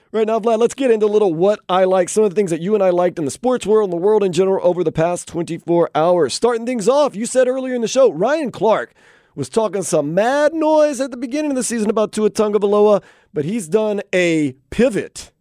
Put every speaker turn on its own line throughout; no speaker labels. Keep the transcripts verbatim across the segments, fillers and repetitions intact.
Right now, Vlad, let's get into a little what I like, some of the things that you and I liked in the sports world and the world in general over the past twenty-four hours. Starting things off, you said earlier in the show, Ryan Clark was talking some mad noise at the beginning of the season about Tua Tagovailoa, but he's done a pivot.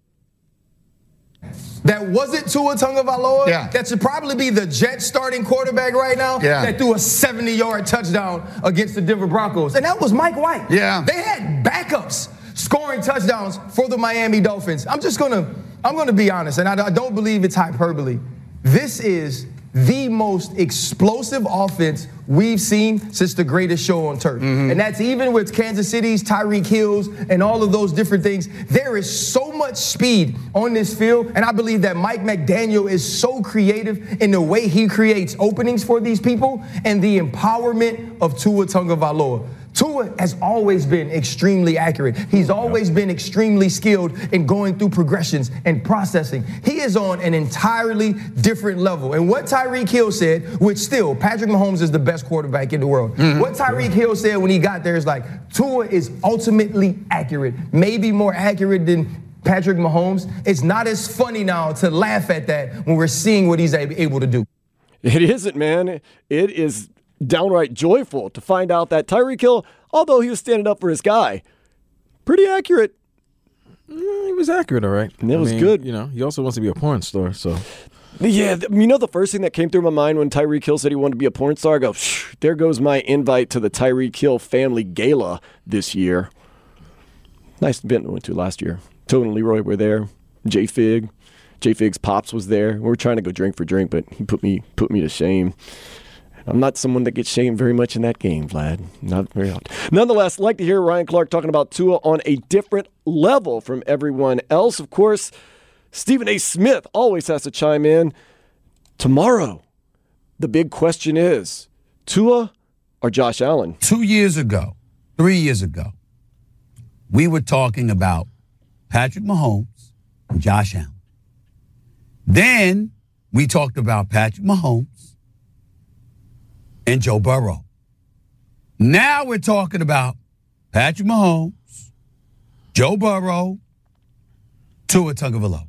That wasn't Tua Tagovailoa.
Yeah.
That should probably be the Jets starting quarterback right now.
Yeah.
That threw a seventy-yard touchdown against the Denver Broncos. And that was Mike White.
Yeah.
They had backups scoring touchdowns for the Miami Dolphins. I'm just going to I'm going to be honest, and I, I don't believe it's hyperbole. This is the most explosive offense we've seen since the greatest show on turf. Mm-hmm. And that's even with Kansas City's Tyreek Hills and all of those different things. There is so much speed on this field, and I believe that Mike McDaniel is so creative in the way he creates openings for these people and the empowerment of Tua Tagovailoa. Tua has always been extremely accurate. He's always been extremely skilled in going through progressions and processing. He is on an entirely different level. And what Tyreek Hill said, which still, Patrick Mahomes is the best quarterback in the world. Mm-hmm. What Tyreek Hill said when he got there is like, Tua is ultimately accurate, maybe more accurate than Patrick Mahomes. It's not as funny now to laugh at that when we're seeing what he's able to do.
It isn't, man. It is downright joyful to find out that Tyreek Hill, although he was standing up for his guy, pretty accurate.
Mm, he was accurate, all right.
And it
I
was
mean,
good.
You know, he also wants to be a porn star, so.
Yeah, you know the first thing that came through my mind when Tyreek Hill said he wanted to be a porn star? I go, there goes my invite to the Tyreek Hill family gala this year. Nice event we went to last year. Tone and Leroy were there. J Fig. J Fig's pops was there. We were trying to go drink for drink, but he put me put me to shame. I'm not someone that gets shamed very much in that game, Vlad. Not very often. Nonetheless, I'd like to hear Ryan Clark talking about Tua on a different level from everyone else. Of course, Stephen A. Smith always has to chime in. Tomorrow, the big question is, Tua or Josh Allen?
Two years ago, three years ago, we were talking about Patrick Mahomes and Josh Allen. Then we talked about Patrick Mahomes and Joe Burrow. Now we're talking about Patrick Mahomes, Joe Burrow, Tua Tagovailoa.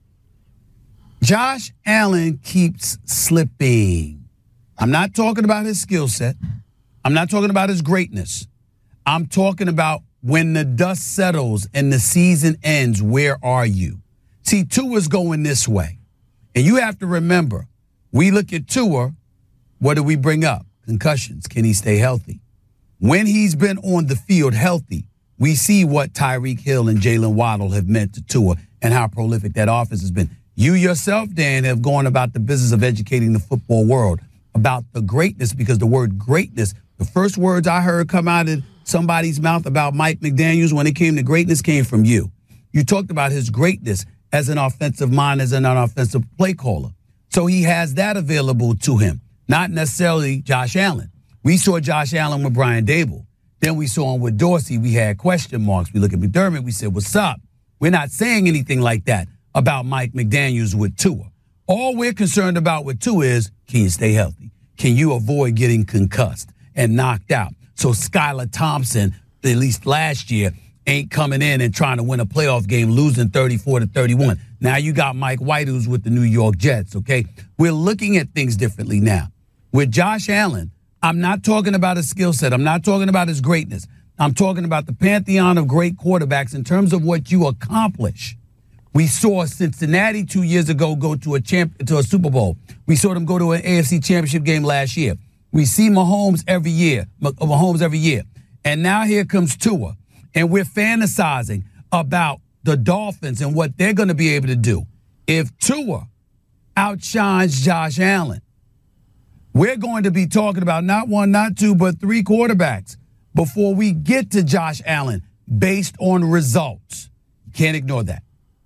Josh Allen keeps slipping. I'm not talking about his skill set. I'm not talking about his greatness. I'm talking about when the dust settles and the season ends, where are you? See, Tua's going this way. And you have to remember, we look at Tua, what do we bring up? Concussions. Can he stay healthy? When he's been on the field healthy, we see what Tyreek Hill and Jalen Waddle have meant to Tua and how prolific that offense has been. You yourself, Dan, have gone about the business of educating the football world about the greatness, because the word greatness, the first words I heard come out of somebody's mouth about Mike McDaniels when it came to greatness came from you. You talked about his greatness as an offensive mind, as an offensive play caller. So he has that available to him. Not necessarily Josh Allen. We saw Josh Allen with Brian Dable. Then we saw him with Dorsey. We had question marks. We look at McDermott. We said, what's up? We're not saying anything like that about Mike McDaniels with Tua. All we're concerned about with Tua is, can you stay healthy? Can you avoid getting concussed and knocked out? So Skylar Thompson, at least last year, ain't coming in and trying to win a playoff game, losing thirty-four to thirty-one. Now you got Mike White, who's with the New York Jets, okay? We're looking at things differently now. With Josh Allen, I'm not talking about his skill set. I'm not talking about his greatness. I'm talking about the pantheon of great quarterbacks in terms of what you accomplish. We saw Cincinnati two years ago go to a champ to a Super Bowl. We saw them go to an A F C Championship game last year. We see Mahomes every year, Mahomes every year. And now here comes Tua. And we're fantasizing about the Dolphins and what they're going to be able to do. If Tua outshines Josh Allen, we're going to be talking about not one, not two, but three quarterbacks before we get to Josh Allen based on results. Can't ignore that.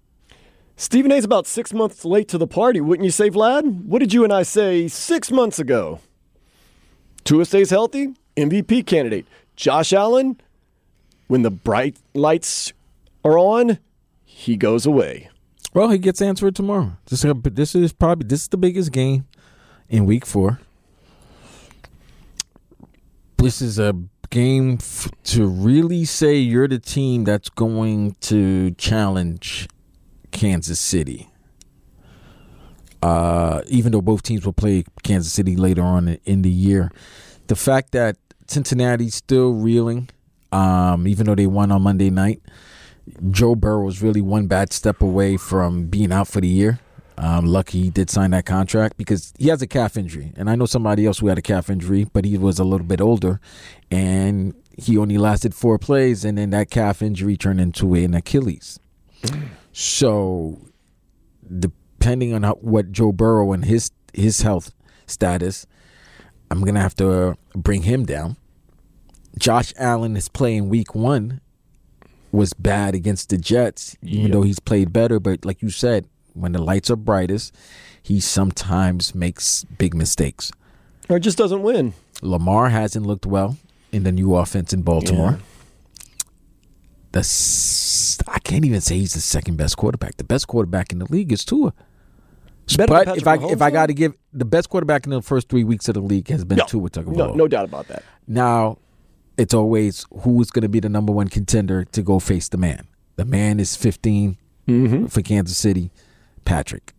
Stephen A's about six months late to the party, wouldn't you say, Vlad? What did you and I say six months ago? Tua stays healthy, M V P candidate. Josh Allen, when the bright lights are on, he goes away.
Well, he gets answered tomorrow. This, this is probably this is the biggest game in week four. This is a game f- to really say you're the team that's going to challenge Kansas City. Uh, even though both teams will play Kansas City later on in the year, the fact that Cincinnati's still reeling, um, even though they won on Monday night, Joe Burrow was really one bad step away from being out for the year. Um, lucky he did sign that contract because he has a calf injury. And I know somebody else who had a calf injury, but he was a little bit older. And he only lasted four plays, and then that calf injury turned into an Achilles. So depending on how, what Joe Burrow and his his health status, I'm going to have to bring him down. Josh Allen is playing week one, was bad against the Jets, even yep. though he's played better. But like you said, when the lights are brightest, he sometimes makes big mistakes.
Or just doesn't win.
Lamar hasn't looked well in the new offense in Baltimore. Yeah. The, I can't even say he's the second best quarterback. The best quarterback in the league is Tua. Better but if I Mahomes, if I got to give the best quarterback in the first three weeks of the league has been
no,
Tua Tagovailoa.
No, no doubt about that.
Now, it's always who's going to be the number one contender to go face the man. The man is fifteen mm-hmm. for Kansas City. Patrick.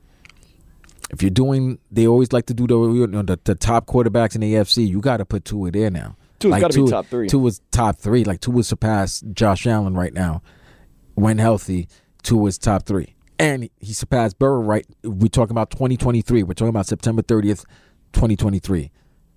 If you're doing, they always like to do the you know, the, the top quarterbacks in the A F C. You got to put Tua there now.
Tua's
like
got to be top three.
Tua's top three. Like Tua surpassed Josh Allen right now. When healthy, Tua's top three, and he surpassed Burrow. Right, we're talking about twenty twenty-three. We're talking about September thirtieth, twenty twenty-three.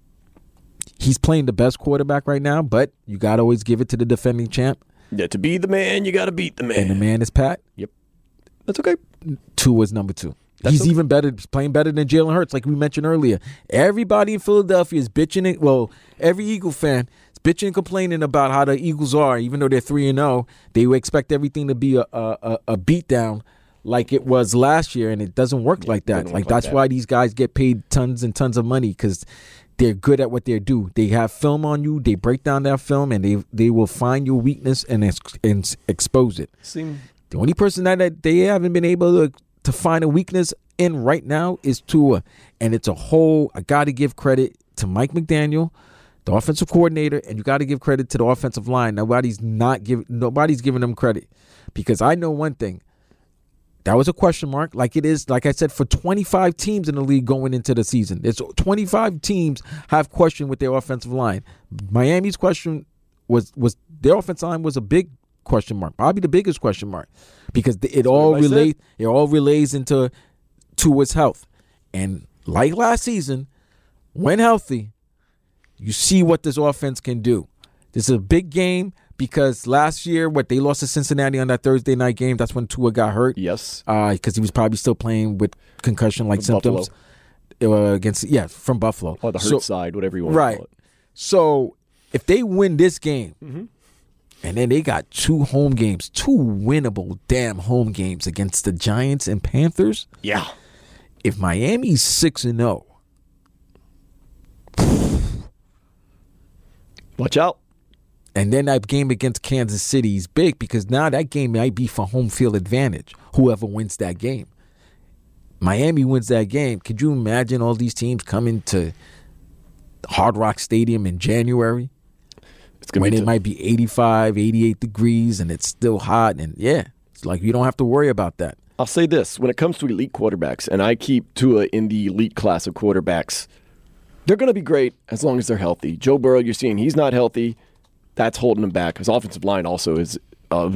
He's playing the best quarterback right now, but you got to always give it to the defending champ.
Yeah, to be the man, you got to beat the man.
And the man is Pat.
Yep, that's okay.
Two is number two.
That's
He's
okay.
even better. He's playing better than Jalen Hurts, like we mentioned earlier. Everybody in Philadelphia is bitching. It, well, every Eagle fan is bitching and complaining about how the Eagles are. Even though they're three and zero, they expect everything to be a a, a beatdown like it was last year, and it doesn't work like that. Like, like that's that. why these guys get paid tons and tons of money, because they're good at what they do. They have film on you. They break down that film, and they they will find your weakness and ex- and expose it.
Seem-
The only person that, that they haven't been able to, to find a weakness in right now is Tua. And it's a whole, I got to give credit to Mike McDaniel, the offensive coordinator, and you got to give credit to the offensive line. Nobody's not giving, nobody's giving them credit, because I know one thing. That was a question mark, like it is, like I said, for twenty-five teams in the league going into the season. It's twenty-five teams have questioned with their offensive line. Miami's question was, was their offensive line was a big question mark, probably the biggest question mark, because it That's all relates. It all relays into Tua's health, and like last season, when healthy, you see what this offense can do. This is a big game because last year, what they lost to Cincinnati on that Thursday night game, that's when Tua got hurt.
Yes,
because uh, he was probably still playing with concussion-like symptoms uh, against yeah from Buffalo
or the hurt
so,
side, whatever you want
right.
to call it.
So if they win this game.
Mm-hmm.
And then they got two home games, two winnable damn home games against the Giants and Panthers.
Yeah.
If Miami's six and zero,
watch out.
And then that game against Kansas City is big, because now that game might be for home field advantage. Whoever wins that game, Miami wins that game. Could you imagine all these teams coming to Hard Rock Stadium in January? It's when it t- might be eighty-five, eighty-eight degrees and it's still hot. And yeah, it's like you don't have to worry about that.
I'll say this. When it comes to elite quarterbacks, and I keep Tua in the elite class of quarterbacks, they're going to be great as long as they're healthy. Joe Burrow, you're seeing he's not healthy. That's holding him back. His offensive line also is uh,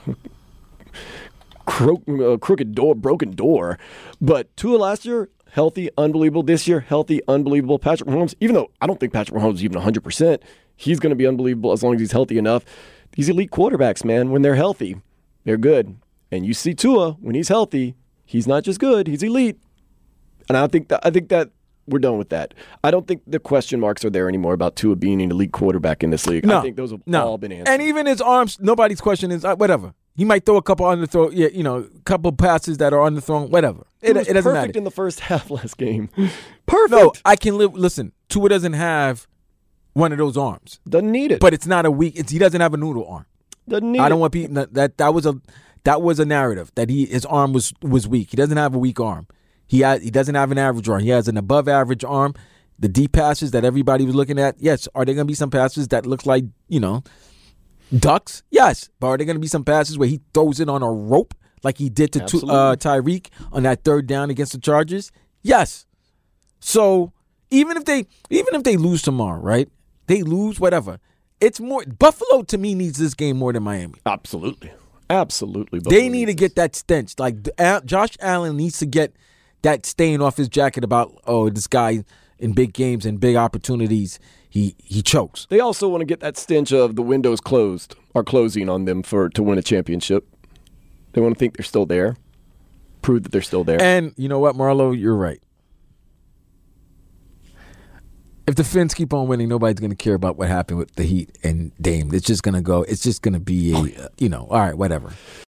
cro- uh, crooked door, broken door. But Tua last year, healthy, unbelievable. This year, healthy, unbelievable. Patrick Mahomes, even though I don't think Patrick Mahomes is even one hundred percent, he's going to be unbelievable as long as he's healthy enough. These elite quarterbacks, man, when they're healthy, they're good. And you see Tua, when he's healthy, he's not just good, he's elite. And I think that I think that we're done with that. I don't think the question marks are there anymore about Tua being an elite quarterback in this league.
No,
I think those have
no.
all been answered.
And even his arms, nobody's question is, uh, whatever. He might throw a couple underthrow, yeah, you know, a couple passes that are underthrown, whatever. It,
was
it doesn't
perfect
matter.
in the first half last game. Perfect.
No, I can live. Listen, Tua doesn't have one of those arms.
Doesn't need it.
But it's not a weak. It's, he doesn't have a noodle arm.
Doesn't need
I don't
it.
want people that, that that was a that was a narrative that he his arm was was weak. He doesn't have a weak arm. He has, he doesn't have an average arm. He has an above average arm. The deep passes that everybody was looking at, yes. Are there going to be some passes that look like, you know, ducks? Yes. But are there going to be some passes where he throws it on a rope like he did to tu- uh, Tyreek on that third down against the Chargers? Yes. So even if they even if they lose tomorrow, right? They lose, whatever. It's more Buffalo to me needs this game more than Miami.
Absolutely. Absolutely. Buffalo
they need to get that stench. Like uh, Josh Allen needs to get that stain off his jacket about, oh, this guy in big games and big opportunities, he he chokes.
They also want to get that stench of the windows closed or closing on them for to win a championship. They want to think they're still there, prove that they're still there.
And you know what, Marlo, you're right. If the Finns keep on winning, nobody's going to care about what happened with the Heat and Dame. It's just going to go. It's just going to be a, uh, you know, all right, whatever.